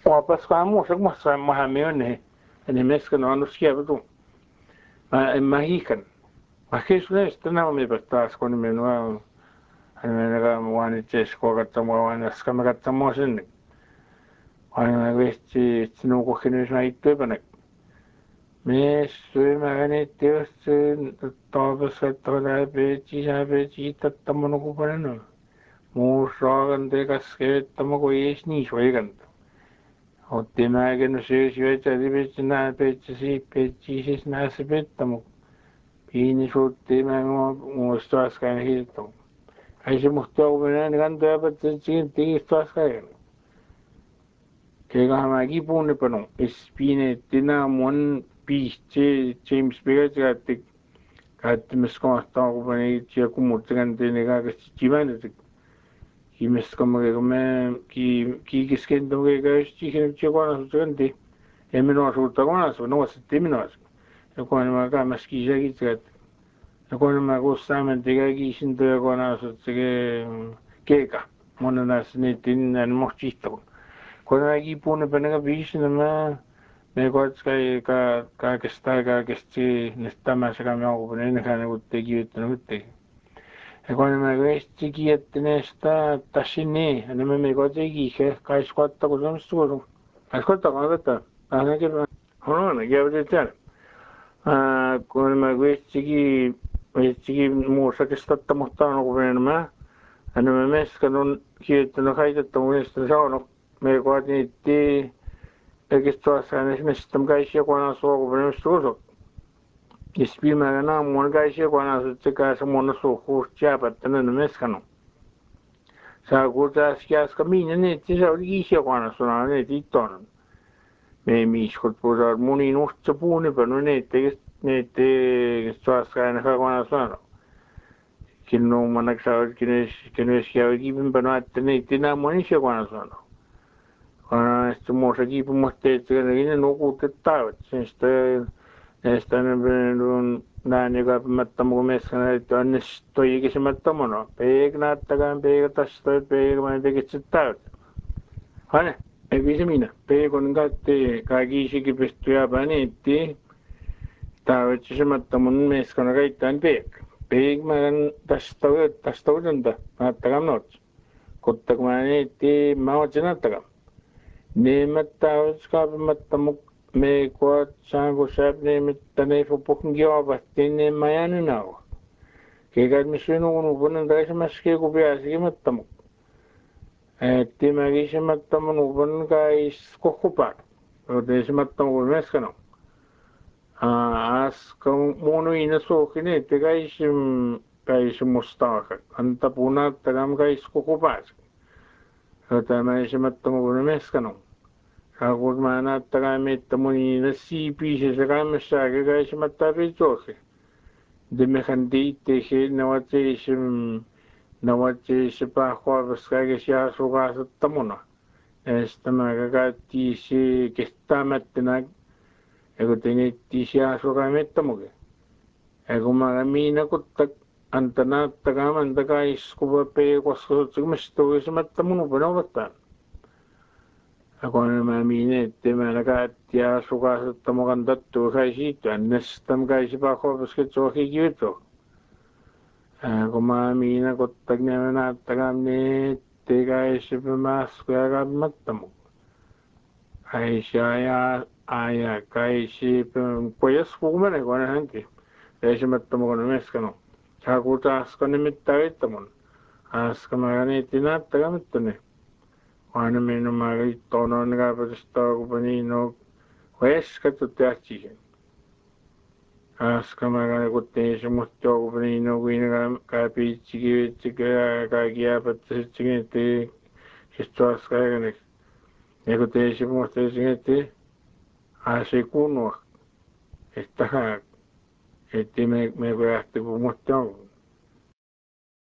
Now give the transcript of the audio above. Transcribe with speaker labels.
Speaker 1: Opas kamu mas mahamene ene meska no anus kia betul mahikan makis nes tenang me bertas kon menua ane ga wani ches ko katamo wani skama katamo sen wani westi tino ko kene na itu panak me sui magane teos tobas tola be chi tatamo no ko panano mo shogan de kaske tamo ko yes ni shoigan Ottimäkin syysvetä livitsinä petsisi petsisis näissä pettämu. Piini suutti mä muistuaskaan hiilto. Ai se muhtua kun minä kantaa petsisin tiistuaskaan. Kega mä kipuun panu. Is piine tina mun piisti James Biggs kaatti meskomahtaa kun pani tia kumuttikan tiini kaikasti chivannetik. Kimeskomaga kiikiskentamaga chikinamchikwanasukanti eminoasuuttakonasu nuwassattiminasu yakuanamaga maskisagitsagat yakuanamaga ussamantiga kiisintoyakonaasutsige keeka monanasnitin mochihtaku kuanagi punapanaga biisinama mekotskai ka kesti nestamasakamiakupanene kanagutte Cuando me ves chiquita en esta tashini, no me gote gihe, kaisquatta kusam sturu. Kaisquatta kagata, ana ke hono ya bete. Cuando me ves chiqui musa que está mostrando gobierno, ana me mes que no quiere no kaita tomo este sano, me gote ti que esto hace me sistem kaisha cuando so gobierno sturu. Ispi magana mon gaishe kwana su tsika sa mon su khurcha patana meskano sa gurta skyas kamina ne tisa gishe kwana su na ne titon me mi skut pura muni no tsapune pano ne te swas kana kwana su na kinno manak sa kines ya gibin pano atne tina moni she kwana su na kwana stu mo sa gibin mo te tsene no ku te ta sinste Están en naniga mattamo meskana tonnes toyigi simattamono peegnattagan peegatasstoi peegman pegitsittaut hane egisimina peegongatte kagisigi pestuya panetti taavetsisimattamun meskana kaitan peegman tastautunta nattagam nots kottagmanetti mawatsinattagam neemattaavets kaapimattamuk me kuat sangu sabne mitane fupukin giova tenne mayanu nao kegat misunu unu bunan daisa maske ku biasi mattamu ti magisi mattamu nu bun kais kokupa o desi mattamu meskano as kam mono ina so kine te kais mustaka anta puna tagam kais kokupa o ta magisi mattamu meskano Aku mana tagame tamuni na sipi se sagame saga ga shimata bezoke de mekandi te he nawate se pa khwa baskaga sha suga tamuna esta maga ga ti se que está matna ego tene ti sha suga metamuge ego maga mina kutak antana tagama andaga iskuba pe kwasko tsugmesto se matamunu banawata Ako naman minute malakatia suka tamukan datu kaisi tu nestam kaisi pa ko basket so higito ako mamina ko tagna na tagamne te kaisi pa mas kaya mattamu kaisi aya kaisi pa puyas kumane ko na hanki kaisi mattamu ko na meskano sakuta askane mittavitamun askamagane tinat tagamittune Ana meno magi tono nga pasta ko panino wes ka tutiachi as kamaga ko te sumusto ko panino wina ka pi chigi ka gia pat chigi te histos ka ne ego te sumusto chigi te ase kuno esta ha me voy a te musto